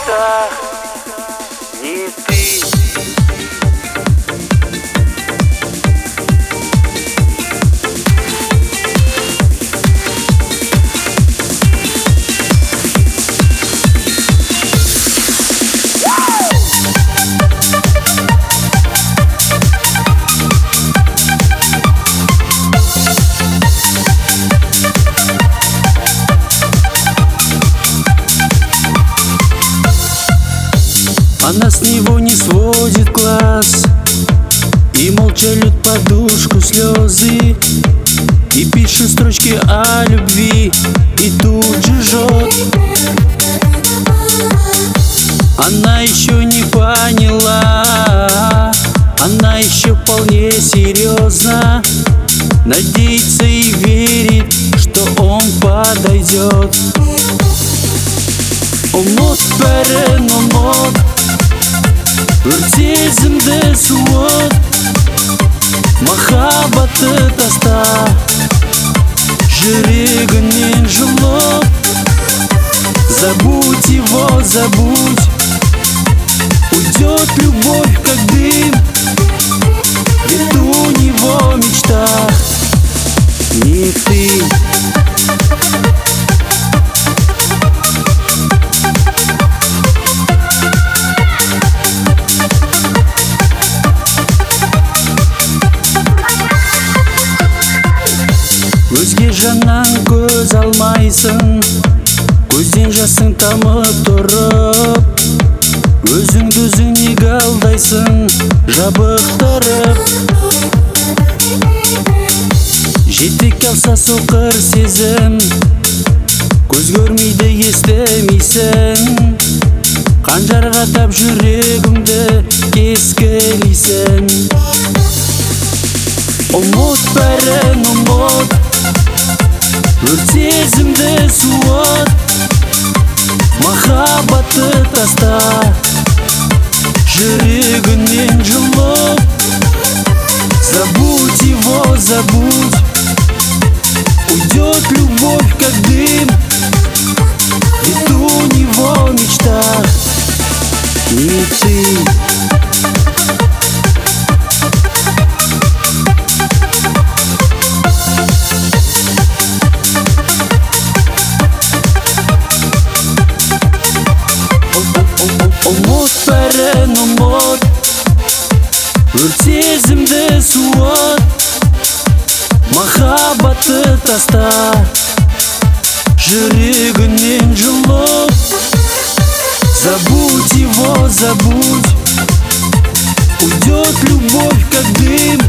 мечтах не ты. Она с него не сводит глаз и молча льет подушку слезы, и пишет строчки о любви, и тут же жжет. Она еще не поняла, она еще вполне серьезно надеется и верит, что он подойдет. Умут берен умут, Сезімді суыт, махаббаты таста, жүрегінен жұлып. Забудь его, забудь, уйдет любовь как дым, ведь у него в мечтах не ты. Өзге жаннан көз алмайсың, көзден жасың тамып тұрып, өзіңді өзің неге алдайсың, жабықтырып. Жетек алса соқыр сезім, көз көрмейді естімейсің, қанжарға тап жүрегімді кескілейсің. Ұмыт бәрін ұмыт, өрт сезімді суыт, махаббаты таста, жүрегінен жұлып. Забудь его, забудь, уйдет любовь как дым, ведь у него в мечтах не ты. Ұмыт бәрін ұмыт, өрт сезімді суыт, махаббаты таста, жүрегінен жұлып. Забудь его, забудь, уйдет любовь как дым,